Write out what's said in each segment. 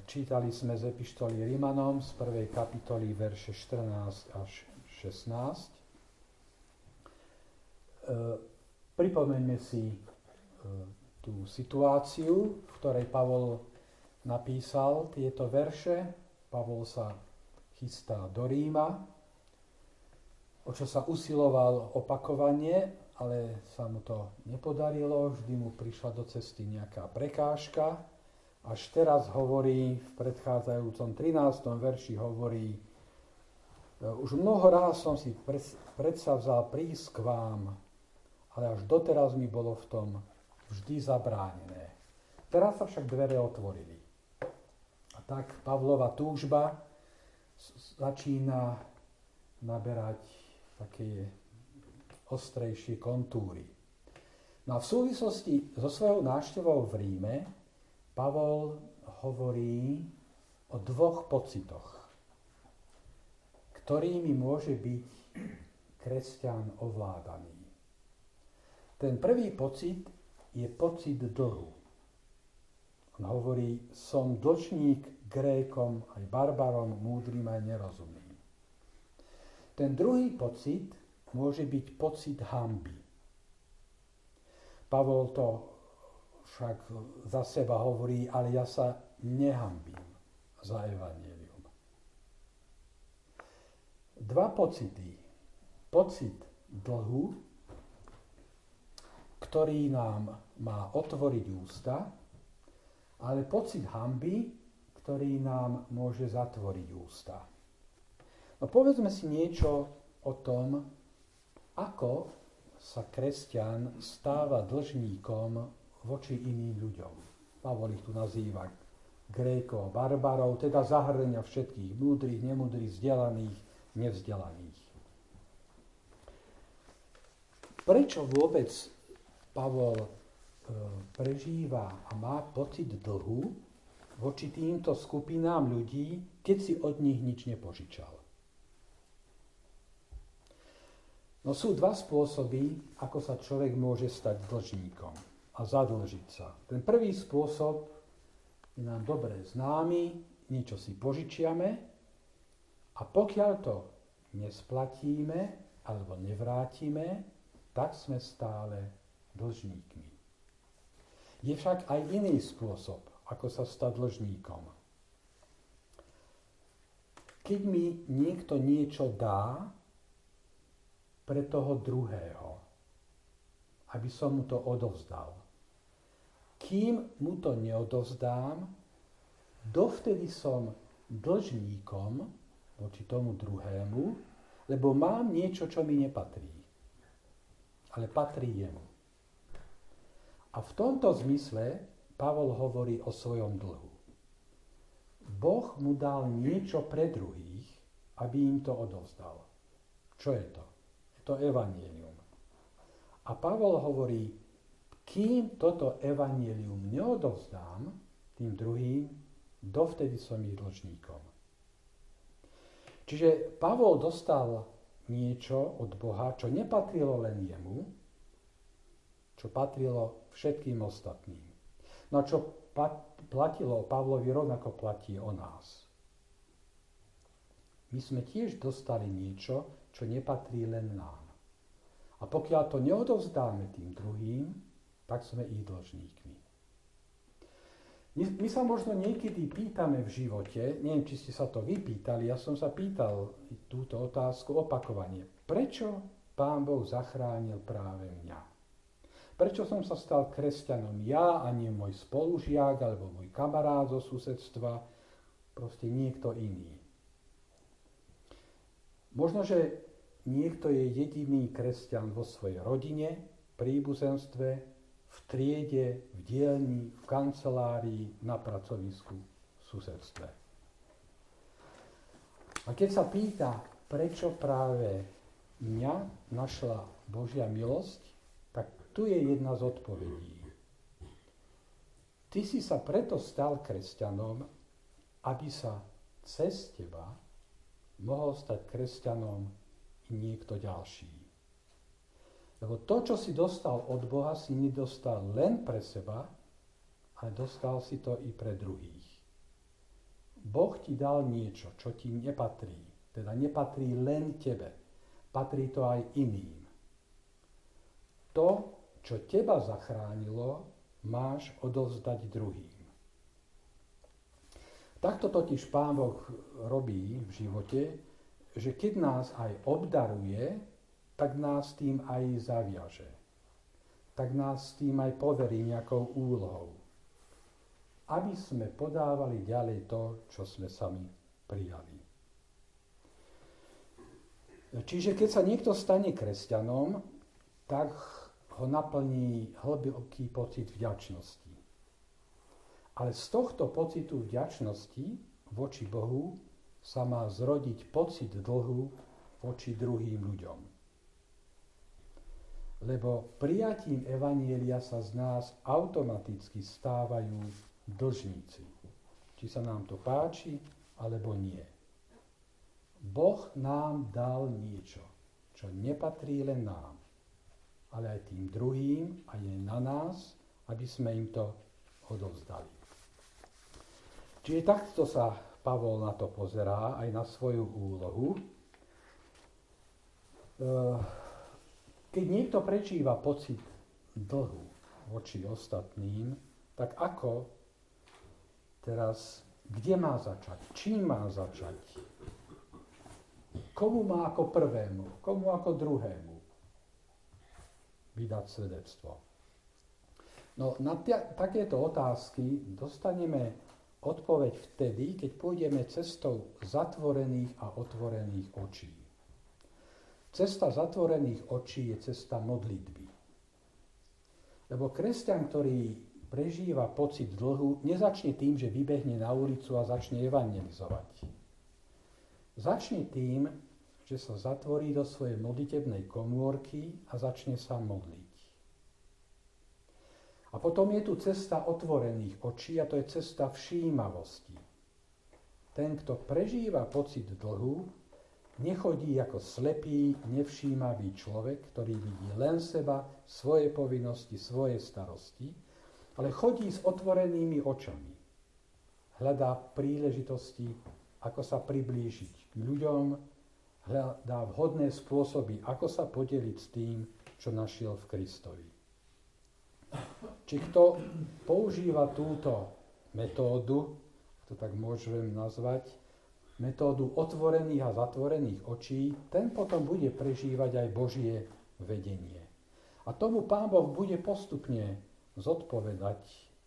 Čítali sme z epištoly Rimanom z 1. kapitoly verše 14 až 16. Pripomeňme si tú situáciu, v ktorej Pavol napísal tieto verše. Pavol sa chystá do Ríma, o čo sa usiloval opakovane, ale sa mu to nepodarilo, vždy mu prišla do cesty nejaká prekážka. Až teraz hovorí, v predchádzajúcom 13. verši hovorí: už mnoho ráz som si predsavzal prísť k vám, ale až doteraz mi bolo v tom vždy zabránené. Teraz sa však dvere otvorili. A tak Pavlova túžba začína naberať také ostrejšie kontúry. No a v súvislosti so svojou návštevou v Ríme Pavol hovorí o dvoch pocitoch, ktorými môže byť kresťan ovládaný. Ten prvý pocit je pocit dlhu. On hovorí: som dlžník Grékom aj barbarom, múdrym aj nerozumným. Ten druhý pocit môže byť pocit hanby. Pavol to však za seba hovorí: ale ja sa nehanbím za evanjelium. Dva pocity. Pocit dlhu, ktorý nám má otvoriť ústa, ale pocit hanby, ktorý nám môže zatvoriť ústa. No povedzme si niečo o tom, ako sa kresťan stáva dlžníkom voči iným ľuďom. Pavol ich tu nazýva Grékov, barbarov, teda zahrňa všetkých múdrych, nemúdrych, vzdelaných, nevzdelaných. Prečo vôbec Pavol prežíva a má pocit dlhu voči týmto skupinám ľudí, keď si od nich nič nepožičal? No sú dva spôsoby, ako sa človek môže stať dlžníkom a zadlžiť sa. Ten prvý spôsob je nám dobre známy, niečo si požičiame a pokiaľ to nesplatíme alebo nevrátime, tak sme stále dlžníkmi. Je však aj iný spôsob, ako sa stať dlžníkom. Keď mi niekto niečo dá pre toho druhého, aby som mu to odovzdal. Kým mu to neodovzdám, dovtedy som dlžníkom voči tomu druhému, lebo mám niečo, čo mi nepatrí. Ale patrí jemu. A v tomto zmysle Pavol hovorí o svojom dlhu. Boh mu dal niečo pre druhých, aby im to odovzdal. Čo je to? To evanjelium. A Pavol hovorí: kým toto evanjelium neodovzdám tým druhým, dovtedy som ich dlžníkom. Čiže Pavol dostal niečo od Boha, čo nepatrilo len jemu, čo patrilo všetkým ostatným. No a čo platilo o Pavlovi, rovnako platí o nás. My sme tiež dostali niečo, čo nepatrí len nám. A pokiaľ to neodovzdáme tým druhým, tak sme ich dlžníkmi. My sa možno niekedy pýtame v živote, neviem, či ste sa to vypýtali, ja som sa pýtal túto otázku opakovane. Prečo Pán Boh zachránil práve mňa? Prečo som sa stal kresťanom ja, a nie môj spolužiak, alebo môj kamarát zo susedstva, proste niekto iný? Možno, že niekto je jediný kresťan vo svojej rodine, príbuzenstve, v triede, v dielni, v kancelárii, na pracovisku, v susedstve. A keď sa pýta, prečo práve mňa našla Božia milosť, tak tu je jedna z odpovedí. Ty si sa preto stal kresťanom, aby sa cez teba mohol stať kresťanom i niekto ďalší. Lebo to, čo si dostal od Boha, si nedostal len pre seba, ale dostal si to i pre druhých. Boh ti dal niečo, čo ti nepatrí. Teda nepatrí len tebe. Patrí to aj iným. To, čo teba zachránilo, máš odovzdať druhým. Takto totiž Pán Boh robí v živote, že keď nás aj obdaruje, tak nás tým aj zaviaže. Tak nás tým aj poverí nejakou úlohou. Aby sme podávali ďalej to, čo sme sami prijali. Čiže keď sa niekto stane kresťanom, tak ho naplní hlboký pocit vďačnosti. Ale z tohto pocitu vďačnosti voči Bohu sa má zrodiť pocit dlhu voči druhým ľuďom. Lebo prijatím evanjelia sa z nás automaticky stávajú dlžníci. Či sa nám to páči, alebo nie. Boh nám dal niečo, čo nepatrí len nám, ale aj tým druhým a je na nás, aby sme im to odovzdali. Čiže takto sa Pavol na to pozerá, aj na svoju úlohu. Keď niekto prežíva pocit dlhu voči ostatným, tak ako teraz, kde má začať? Čím má začať? Komu má ako prvému? Komu ako druhému vydať svedectvo? No, na takéto otázky dostaneme odpoveď vtedy, keď pôjdeme cestou zatvorených a otvorených očí. Cesta zatvorených očí je cesta modlitby. Lebo kresťan, ktorý prežíva pocit dlhu, nezačne tým, že vybehne na ulicu a začne evangelizovať. Začne tým, že sa zatvorí do svojej modlitebnej komórky a začne sa modliť. A potom je tu cesta otvorených očí a to je cesta všímavosti. Ten, kto prežíva pocit dlhu, nechodí ako slepý, nevšímavý človek, ktorý vidí len seba, svoje povinnosti, svoje starosti, ale chodí s otvorenými očami. Hľadá príležitosti, ako sa priblížiť k ľuďom, hľadá vhodné spôsoby, ako sa podeliť s tým, čo našiel v Kristovi. Či kto používa túto metódu, to tak môžem nazvať, metódu otvorených a zatvorených očí, ten potom bude prežívať aj Božie vedenie. A tomu Pán Boh bude postupne zodpovedať,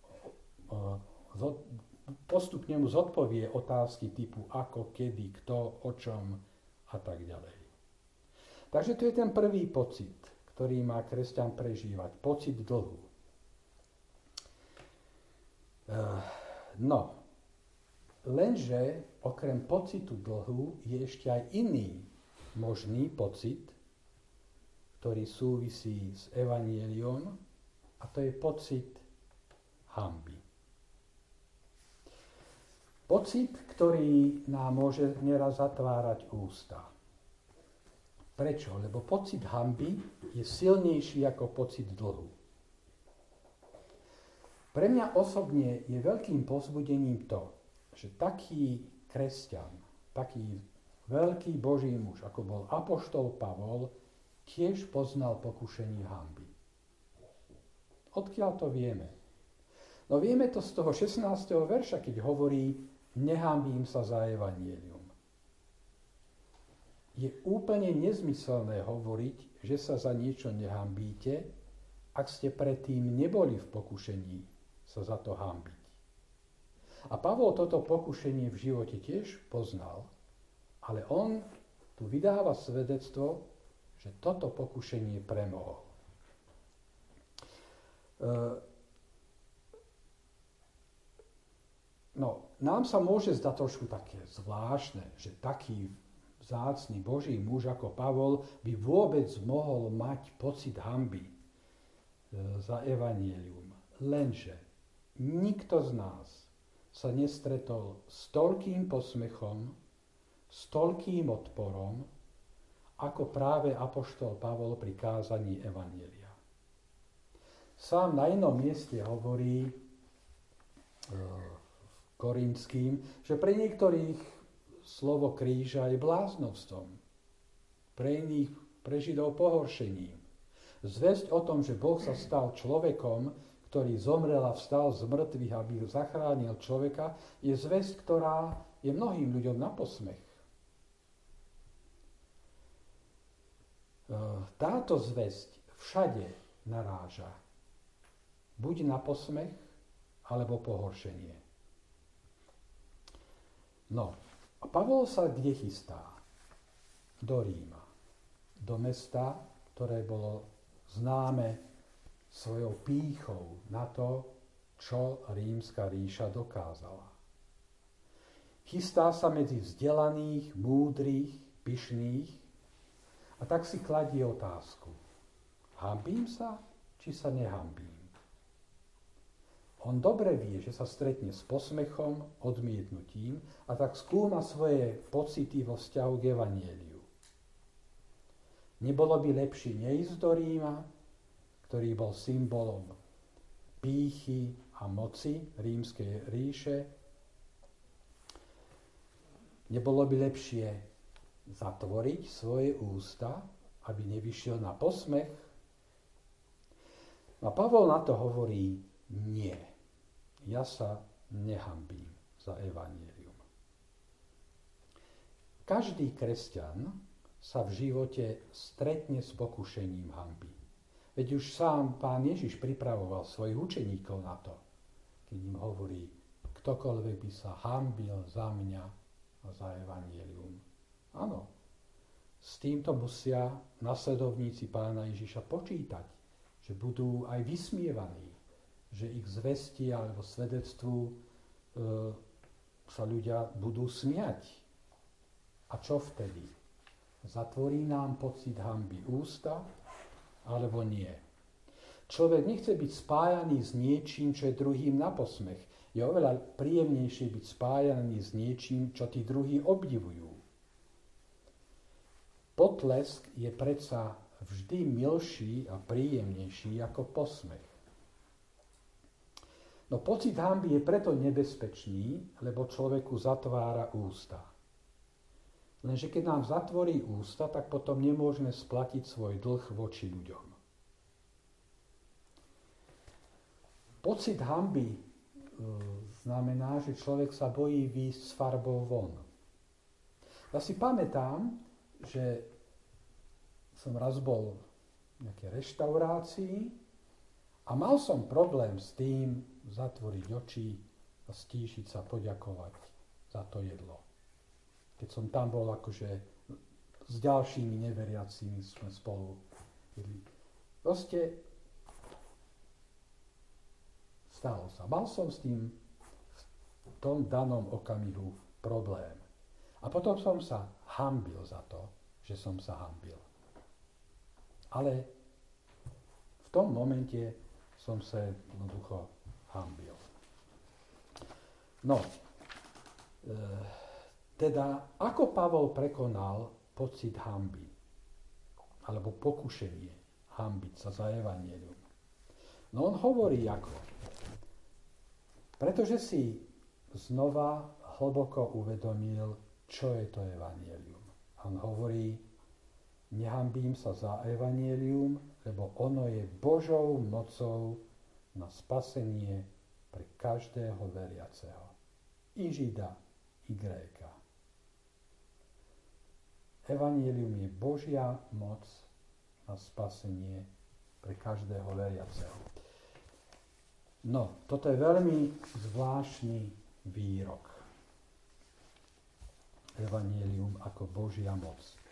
postupne mu zodpovie otázky typu ako, kedy, kto, o čom a tak ďalej. Takže to je ten prvý pocit, ktorý má kresťan prežívať, pocit dlhu. No, lenže okrem pocitu dlhu je ešte aj iný možný pocit, ktorý súvisí s evanjeliom, a to je pocit hanby. Pocit, ktorý nám môže nieraz zatvárať ústa. Prečo? Lebo pocit hanby je silnejší ako pocit dlhu. Pre mňa osobne je veľkým povzbudením to, že taký kresťan, taký veľký Boží muž, ako bol apoštol Pavol, tiež poznal pokušenie hanby. Odkiaľ to vieme? No vieme to z toho 16. verša, keď hovorí: nehanbím sa za evanjelium. Je úplne nezmyselné hovoriť, že sa za niečo nehanbíte, ak ste predtým neboli v pokušení sa za to hanbiť. A Pavol toto pokušenie v živote tiež poznal, ale on tu vydáva svedectvo, že toto pokušenie premohol. No, nám sa môže zdať trošku také zvláštne, že taký vzácny Boží muž ako Pavol by vôbec mohol mať pocit hanby za evanjelium. Lenže nikto z nás sa nestretol s toľkým posmechom, s toľkým odporom, ako práve apoštol Pavol pri kázaní evanjelia. Sám na inom mieste hovorí v Korinským, že pre niektorých slovo kríža je bláznovstvom, pre iných, pre Židov pohoršením. Zvesť o tom, že Boh sa stal človekom, ktorý zomrel a vstal z mŕtvych, aby zachránil človeka, je zvesť, ktorá je mnohým ľuďom na posmech. Táto zvesť všade naráža buď na posmech, alebo pohoršenie. No, a Pavol sa kde chystá? Do Ríma. Do mesta, ktoré bolo známe svojou pýchou na to, čo rímska ríša dokázala. Chystá sa medzi vzdelaných, múdrych, pyšných a tak si kladie otázku. Hanbím sa, či sa nehambím? On dobre vie, že sa stretne s posmechom, odmietnutím a tak skúma svoje pocity vo vzťahu k evanjeliu. Nebolo by lepšie neísť do Ríma, ktorý bol symbolom pýchy a moci rímskej ríše? Nebolo by lepšie zatvoriť svoje ústa, aby nevyšiel na posmech? A Pavol na to hovorí nie. Ja sa nehanbím za evanjelium. Každý kresťan sa v živote stretne s pokušením hanby. Veď už sám Pán Ježiš pripravoval svojich učeníkov na to, keď im hovorí, ktokoľvek by sa hanbil za mňa a za evanjelium. Áno, s týmto musia nasledovníci Pána Ježiša počítať, že budú aj vysmievaní, že ich zvesti alebo svedectvu sa ľudia budú smiať. A čo vtedy? Zatvorí nám pocit hanby ústa, alebo nie? Človek nechce byť spájaný s niečím, čo je druhým na posmech. Je oveľa príjemnejšie byť spájaný s niečím, čo tí druhí obdivujú. Potlesk je predsa vždy milší a príjemnejší ako posmech. No pocit hanby je preto nebezpečný, lebo človeku zatvára ústa. Lenže keď nám zatvorí ústa, tak potom nemôžeme splatiť svoj dlh voči ľuďom. Pocit hanby znamená, že človek sa bojí výjsť s farbou von. Ja si pamätám, že som raz bol v nejakej reštaurácii a mal som problém s tým zatvoriť oči a stíšiť sa, poďakovať za to jedlo. Keď som tam bol akože s ďalšími neveriacimi sme spolu jedli. Proste stalo sa. Mal som s tým v tom danom okamihu problém. A potom som sa hanbil za to, že som sa hanbil. Ale v tom momente som sa jednoducho hanbil. No, teda ako Pavol prekonal pocit hanby, alebo pokušenie hanbiť sa za evanjelium? No on hovorí ako. Pretože si znova hlboko uvedomil, čo je to evanjelium. On hovorí, nehanbím sa za evanjelium, lebo ono je Božou mocou na spasenie pre každého veriaceho. I Žida, i Gréka. Evanjelium je Božia moc na spasenie pre každého veriaceho. No, toto je veľmi zvláštny výrok. Evanjelium ako Božia moc.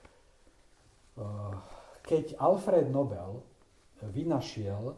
Keď Alfred Nobel vynašiel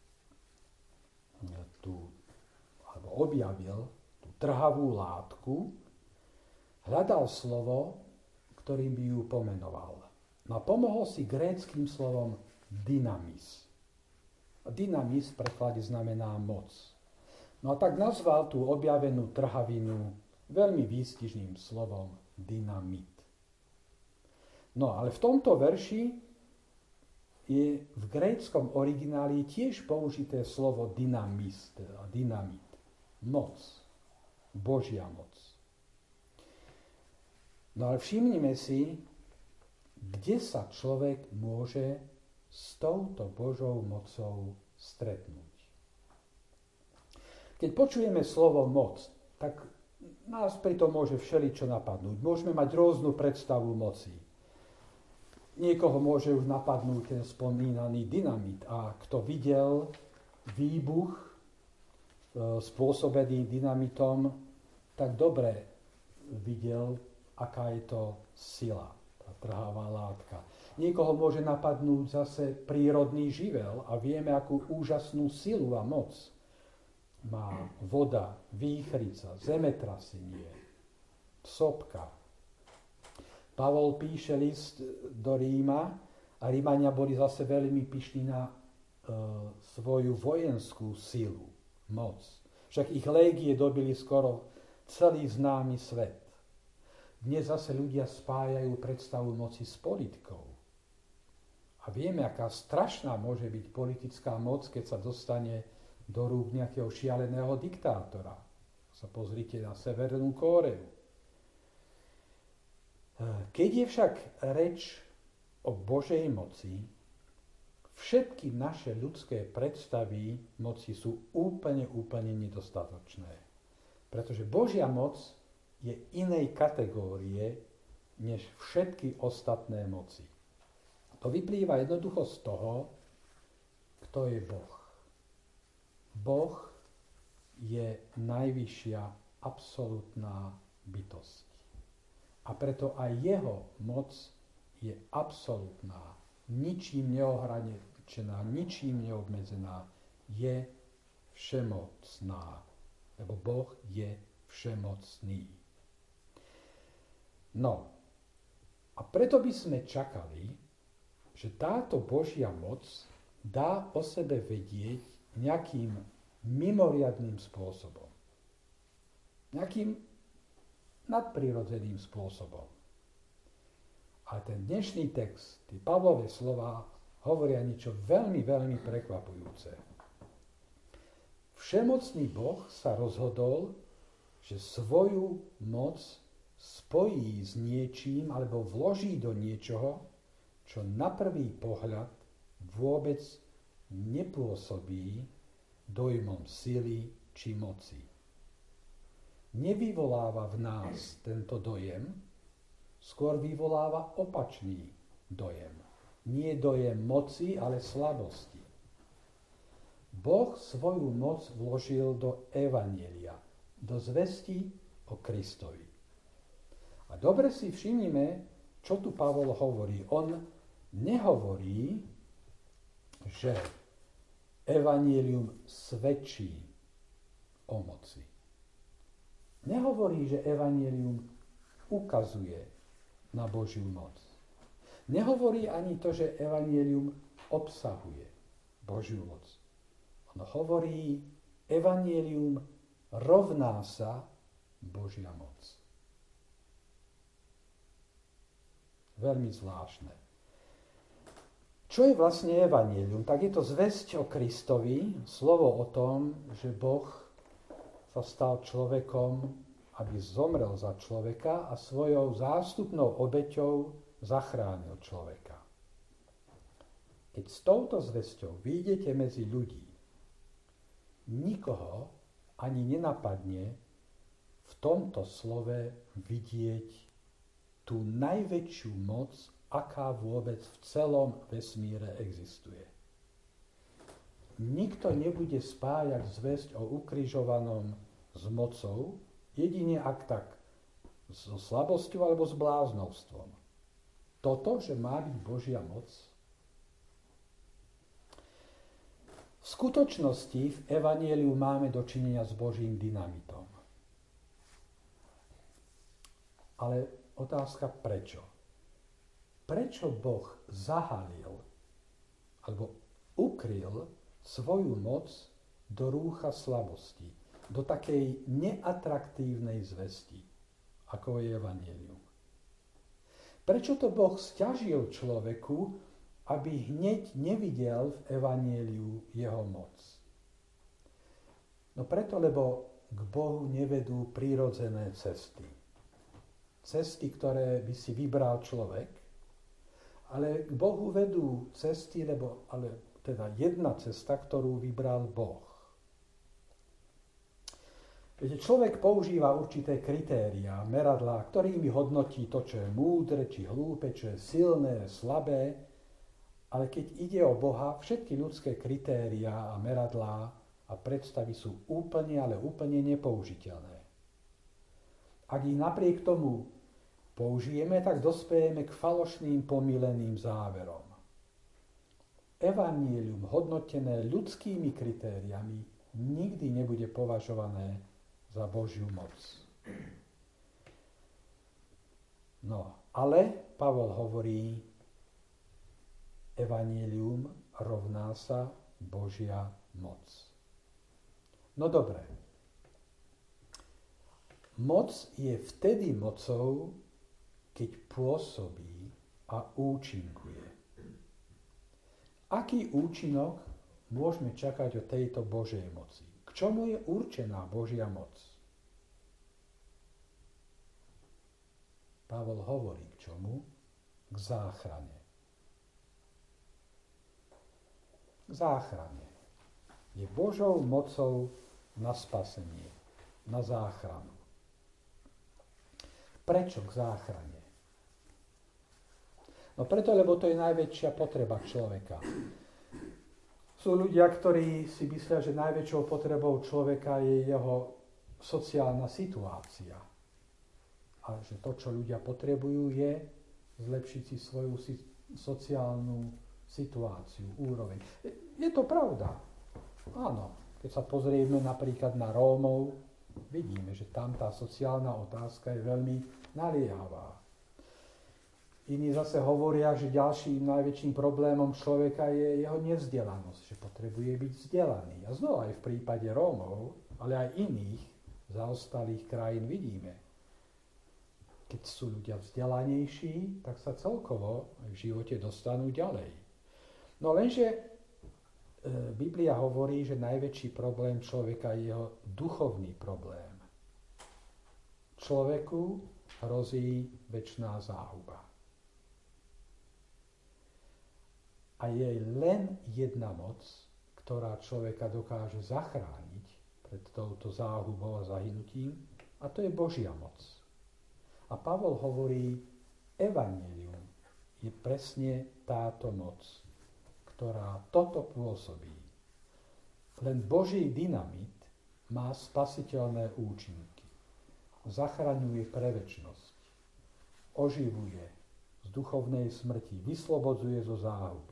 alebo objavil tú trhavú látku, hľadal slovo, ktorým by ju pomenoval. No a pomohol si gréckym slovom dynamis. A dynamis v preklade znamená moc. No a tak nazval tú objavenú trhavinu veľmi výstižným slovom dynamit. No ale v tomto verši je v gréckom origináli tiež použité slovo dynamis, teda dynamit, moc. Božia moc. No ale všimnime si, kde sa človek môže s touto Božou mocou stretnúť. Keď počujeme slovo moc, tak nás pritom môže všeličo napadnúť. Môžeme mať rôznu predstavu moci. Niekoho môže už napadnúť ten spomínaný dynamit. A kto videl výbuch spôsobený dynamitom, tak dobre videl, aká je to sila, tá trhavá látka. Niekoho môže napadnúť zase prírodný živel a vieme, akú úžasnú silu a moc má voda, výchrica, zemetrasenie, sopka. Pavol píše list do Ríma a Rímania boli zase veľmi pyšní na svoju vojenskú silu, moc. Však ich légie dobili skoro celý známy svet. Dnes zase ľudia spájajú predstavu moci s politikou. A vieme, aká strašná môže byť politická moc, keď sa dostane do rúk nejakého šialeného diktátora. Sa pozrite na Severnú Kóreu. Keď je však reč o Božej moci, všetky naše ľudské predstavy moci sú úplne nedostatočné. Pretože Božia moc je inej kategórie než všetky ostatné moci. To vyplýva jednoducho z toho, kto je Boh. Boh je najvyššia absolútna bytosť. A preto aj jeho moc je absolútna, ničím neohraničená, ničím neobmedzená, je všemocná. Lebo Boh je všemocný. No, a preto by sme čakali, že táto Božia moc dá o sebe vedieť nejakým mimoriadnym spôsobom. Nejakým nadprirodzeným spôsobom. A ten dnešný text, tie Pavlové slová, hovoria niečo veľmi prekvapujúce. Všemocný Boh sa rozhodol, že svoju moc spojí s niečím alebo vloží do niečoho, čo na prvý pohľad vôbec nepôsobí dojmom sily či moci. Nevyvoláva v nás tento dojem, skôr vyvoláva opačný dojem. Nie dojem moci, ale slabosti. Boh svoju moc vložil do evanjelia, do zvesti o Kristovi. A dobre si všimnime, čo tu Pavol hovorí. On nehovorí, že evanjelium svedčí o moci. Nehovorí, že evanjelium ukazuje na Božiu moc. Nehovorí ani to, že evanjelium obsahuje Božiu moc. On hovorí, evanjelium rovná sa Božia moc. Veľmi zvláštne. Čo je vlastne evanjelium? Tak je to zvesť o Kristovi, slovo o tom, že Boh sa stal človekom, aby zomrel za človeka a svojou zástupnou obeťou zachránil človeka. Keď s touto zvesťou vyjdete medzi ľudí, nikoho ani nenapadne v tomto slove vidieť tú najväčšiu moc, aká vôbec v celom vesmíre existuje. Nikto nebude spájať zvesť o ukrižovanom s mocou, jedine ak tak so slabosťou alebo s bláznovstvom. Toto, že má byť Božia moc, v skutočnosti v evanjeliu máme dočinenia s Božím dynamitom. Ale otázka prečo? Prečo Boh zahalil alebo ukryl svoju moc do rúcha slabosti, do takej neatraktívnej zvesti, ako je evanjelium? Prečo to Boh sťažil človeku, aby hneď nevidel v evanjeliu jeho moc? No preto, lebo k Bohu nevedú prírodzené cesty. Cesty, ktoré by si vybral človek, ale k Bohu vedú cesty, teda jedna cesta, ktorú vybral Boh. Viete, človek používa určité kritériá, meradlá, ktorými hodnotí to, čo je múdre, či hlúpe, čo je silné, slabé, ale keď ide o Boha, všetky ľudské kritériá a meradlá a predstavy sú úplne, ale úplne nepoužiteľné. Ak ich napriek tomu použijeme, tak dospejeme k falošným pomýleným záverom. Evanjelium hodnotené ľudskými kritériami nikdy nebude považované za Božiu moc. No, ale Pavol hovorí, evanjelium rovná sa Božia moc. No dobre. Moc je vtedy mocou, keď pôsobí a účinkuje. Aký účinok môžeme čakať od tejto Božej moci? K čomu je určená Božia moc? Pavol hovorí k čomu? K záchrane. K záchrane. Je Božou mocou na spasenie, na záchranu. Prečo k záchrane? No preto, lebo to je najväčšia potreba človeka. Sú ľudia, ktorí si myslia, že najväčšou potrebou človeka je jeho sociálna situácia. A že to, čo ľudia potrebujú, je zlepšiť si svoju sociálnu situáciu, úroveň. Je to pravda. Áno. Keď sa pozrieme napríklad na Rómov, vidíme, že tam tá sociálna otázka je veľmi naliehavá. Iní zase hovoria, že ďalším najväčším problémom človeka je jeho nevzdelanosť, že potrebuje byť vzdelaný. A znova aj v prípade Rómov, ale aj iných zaostalých krajín vidíme. Keď sú ľudia vzdelanejší, tak sa celkovo aj v živote dostanú ďalej. No lenže Biblia hovorí, že najväčší problém človeka je jeho duchovný problém. Človeku hrozí večná záhuba. A je len jedna moc, ktorá človeka dokáže zachrániť pred touto záhubou a zahynutím, a to je Božia moc. A Pavol hovorí, evanjelium je presne táto moc, ktorá toto pôsobí. Len Boží dynamit má spasiteľné účinky. Zachraňuje pre večnosť. Oživuje z duchovnej smrti. Vyslobodzuje zo záhuby.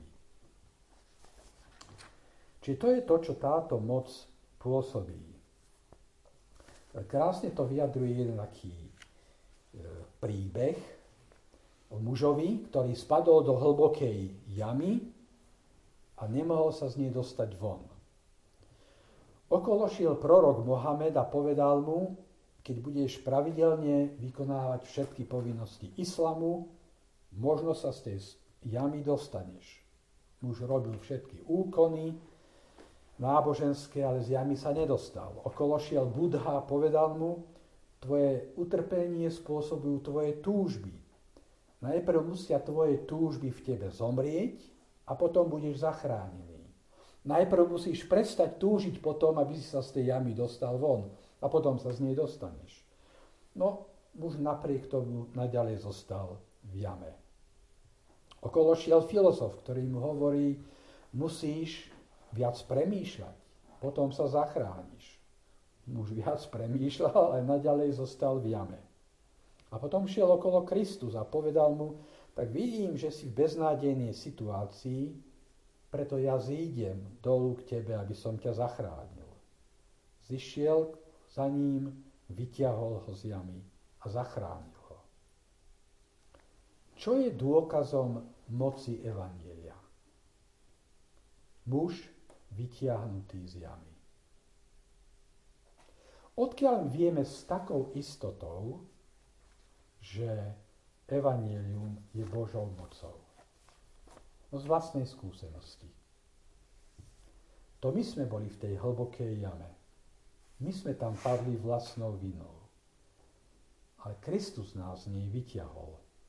Čiže to je to, čo táto moc pôsobí. Krásne to vyjadruje jeden taký príbeh o mužovi, ktorý spadol do hlbokej jamy a nemohol sa z nej dostať von. Okolo šiel prorok Mohamed a povedal mu, keď budeš pravidelne vykonávať všetky povinnosti islamu, možno sa z tej jamy dostaneš. Muž robil všetky úkony náboženské, ale z jamy sa nedostal. Okolo šiel Budha a povedal mu, tvoje utrpenie spôsobujú tvoje túžby. Najprv musia tvoje túžby v tebe zomrieť a potom budeš zachránený. Najprv musíš prestať túžiť potom, aby si sa z tej jamy dostal von a potom sa z nej dostaneš. No, muž napriek tomu naďalej zostal v jame. Okolo šiel filozof, ktorý mu hovorí, musíš viac premýšľať, potom sa zachrániš. Muž viac premýšľal, ale naďalej zostal v jame. A potom šiel okolo Kristus a povedal mu, tak vidím, že si v beznádejnej situácii, preto ja zídem dolu k tebe, aby som ťa zachránil. Zišiel za ním, vyťahol ho z jamy a zachránil ho. Čo je dôkazom moci evanjelia? Muž vytiahnutý z jamy. Odkiaľ vieme s takou istotou, že evanjelium je Božou mocou? No z vlastnej skúsenosti. To my sme boli v tej hlbokej jame. My sme tam padli vlastnou vinou. Ale Kristus nás z nej vyťahol.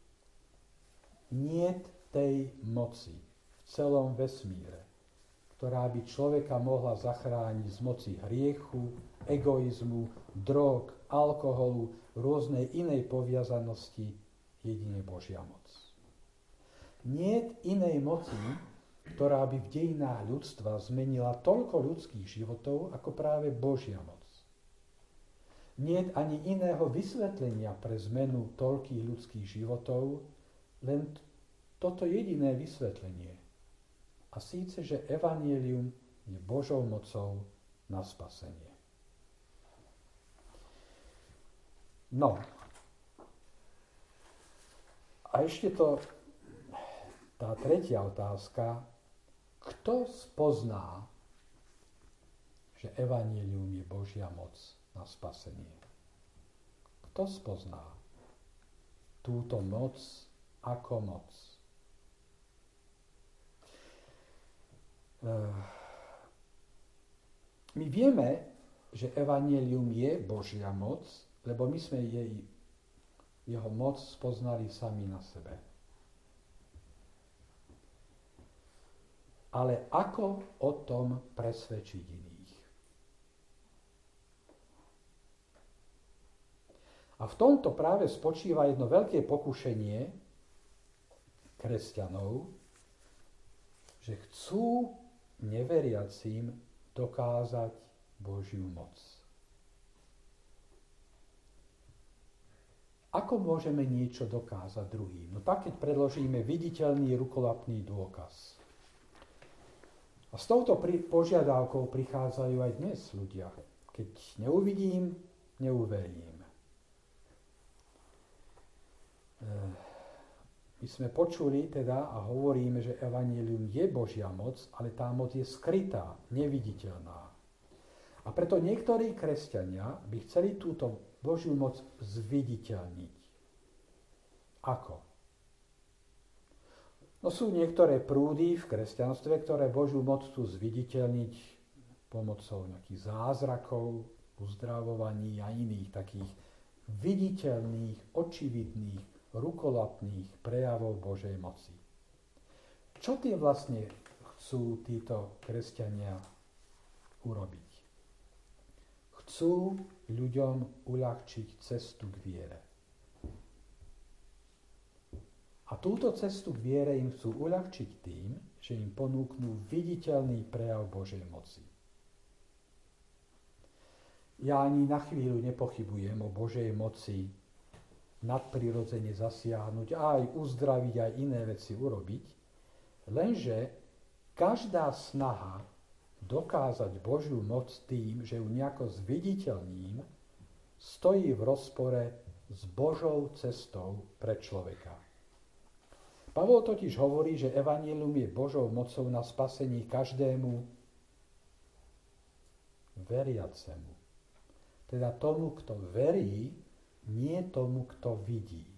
Niet tej moci v celom vesmíre, ktorá by človeka mohla zachrániť z moci hriechu, egoizmu, drog, alkoholu, rôznej inej poviazanosti, jedine Božia moc. Niet inej moci, ktorá by v dejinách ľudstva zmenila toľko ľudských životov, ako práve Božia moc. Niet ani iného vysvetlenia pre zmenu toľkých ľudských životov, len toto jediné vysvetlenie. A síce, že evanjelium je Božou mocou na spasenie. No. A ešte tá tretia otázka. Kto spozná, že evanjelium je Božia moc na spasenie? Kto spozná túto moc ako moc? My vieme, že evanjelium je Božia moc, lebo my sme jeho moc spoznali sami na sebe. Ale ako o tom presvedčiť iných? A v tomto práve spočíva jedno veľké pokušenie kresťanov, že chcú neveriacím dokázať Božiu moc. Ako môžeme niečo dokázať druhým? No tak, keď predložíme viditeľný rukolapný dôkaz. A s touto požiadavkou prichádzajú aj dnes ľudia. Keď neuvidím, neuverím. My sme počuli teda a hovoríme, že evanjelium je Božia moc, ale tá moc je skrytá, neviditeľná. A preto niektorí kresťania by chceli túto Božiu moc zviditeľniť. Ako? No sú niektoré prúdy v kresťanstve, ktoré Božiu moc chcú zviditeľniť pomocou nejakých zázrakov, uzdravovaní a iných takých viditeľných, očividných, rukolapných prejavov Božej moci. Čo tým vlastne chcú títo kresťania urobiť? Chcú ľuďom uľahčiť cestu k viere. A túto cestu k viere im chcú uľahčiť tým, že im ponúknú viditeľný prejav Božej moci. Ja ani na chvíľu nepochybujem o Božej moci nadprirodzene zasiahnuť a aj uzdraviť, aj iné veci urobiť, lenže každá snaha dokázať Božiu moc tým, že ju nejako zviditeľním, stojí v rozpore s Božou cestou pre človeka. Pavol totiž hovorí, že evanjelium je Božou mocou na spasení každému veriacemu. Teda tomu, kto verí, nie tomu, kto vidí.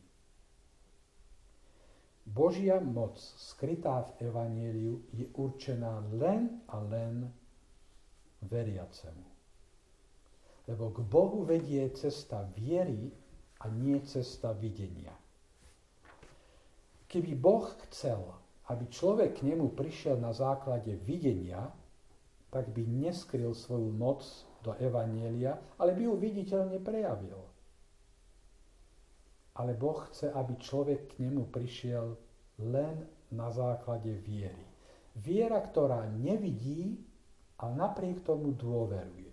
Božia moc skrytá v evanjeliu je určená len a len veriacemu. Lebo k Bohu vedie cesta viery a nie cesta videnia. Keby Boh chcel, aby človek k nemu prišiel na základe videnia, tak by neskryl svoju moc do evanjelia, ale by ju viditeľne prejavil. Ale Boh chce, aby človek k nemu prišiel len na základe viery. Viera, ktorá nevidí, ale napriek tomu dôveruje.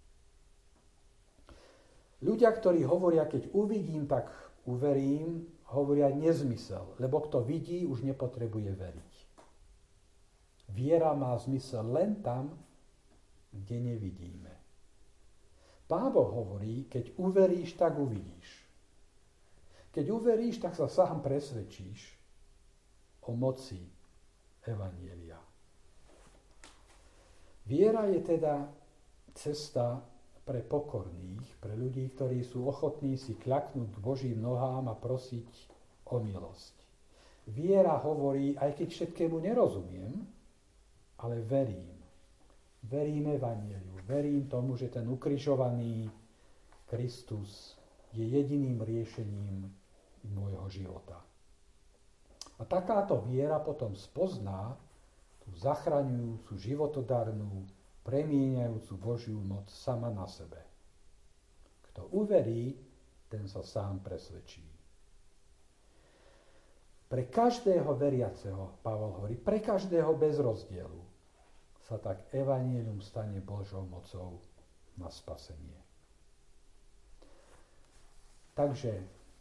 Ľudia, ktorí hovoria, keď uvidím, tak uverím, hovoria nezmysel, lebo kto vidí, už nepotrebuje veriť. Viera má zmysel len tam, kde nevidíme. Pán Boh hovorí, keď uveríš, tak uvidíš. Keď uveríš, tak sa sám presvedčíš o moci evanjelia. Viera je teda cesta pre pokorných, pre ľudí, ktorí sú ochotní si kľaknúť k Božím nohám a prosiť o milosť. Viera hovorí, aj keď všetkému nerozumiem, ale verím. Verím evanjeliu, verím tomu, že ten ukrižovaný Kristus je jediným riešením môjho života. A takáto viera potom spozná tú zachraňujúcu, životodarnú, premieňajúcu Božiu moc sama na sebe. Kto uverí, ten sa sám presvedčí. Pre každého veriaceho, Pavol hovorí, pre každého bez rozdielu sa tak evanjelium stane Božou mocou na spasenie. Takže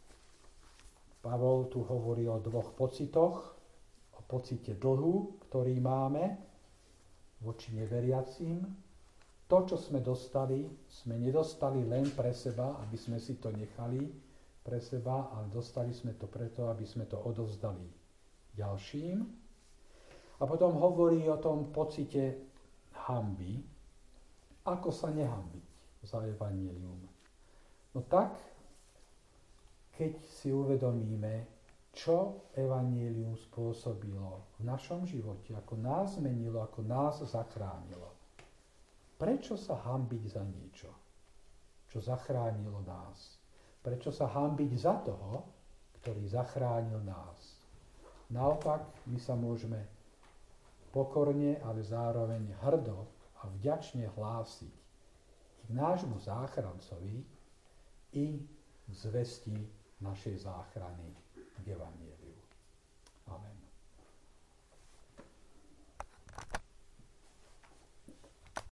Pavol tu hovorí o dvoch pocitoch, o pocite dlhu, ktorý máme voči neveriacím. To, čo sme dostali, sme nedostali len pre seba, aby sme si to nechali pre seba, ale dostali sme to preto, aby sme to odovzdali ďalším. A potom hovorí o tom pocite hanby, ako sa nehanbiť za evanjelium. No tak, keď si uvedomíme, čo evanjelium spôsobilo v našom živote, ako nás zmenilo, ako nás zachránilo. Prečo sa hanbiť za niečo, čo zachránilo nás? Prečo sa hanbiť za toho, ktorý zachránil nás? Naopak, my sa môžeme pokorne, ale zároveň hrdo a vďačne hlásiť k nášmu záchrancovi i k zvesti našej záchrany k evanjeliu. Amen.